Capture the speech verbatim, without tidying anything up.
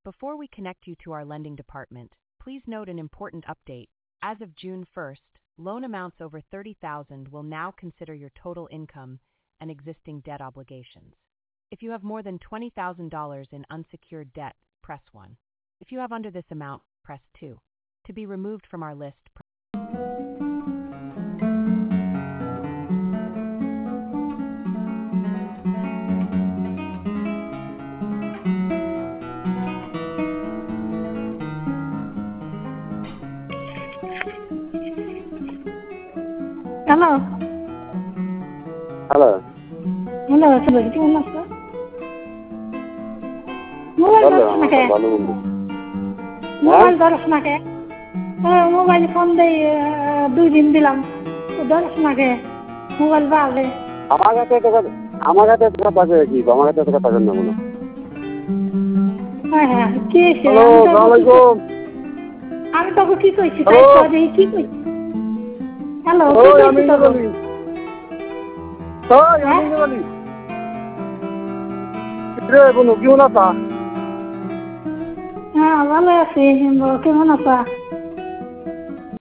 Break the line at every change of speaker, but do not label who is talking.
Before we connect you to our lending department, please note an important update. As of June first, loan amounts over thirty thousand dollars will now consider your total income and existing debt obligations. If you have more than twenty thousand dollars in unsecured debt, press one. If you have under this amount, press two. To be removed from our list, press
Hello.
Hello.
Hello, সবাই কেমন আছো? Mobile ধরছ না কে?
ভালো বন্ধু।
Mobile ধরছ না কে? হ্যাঁ, mobile phone দেই দুই দিন দিলাম। ধরছ না কে? মোবাইল বাজে।
আমার কাছে টাকা আমার কাছে টাকা পাবে কি? আমার কাছে টাকা পাবেন না কোনো।
হ্যাঁ হ্যাঁ, কি হইছে?
হ্যালো, আসসালামু আলাইকুম।
আমি তোকে কি কইছি? তাই তো কি কইছি? হ্যালো, কি
ওই
কইছি
আমি
তোকে?
বলি। ওই আমি বলি। রে বন্ধু কেমন আছো?
হ্যাঁ, ভালো আছি। কেমন আছো?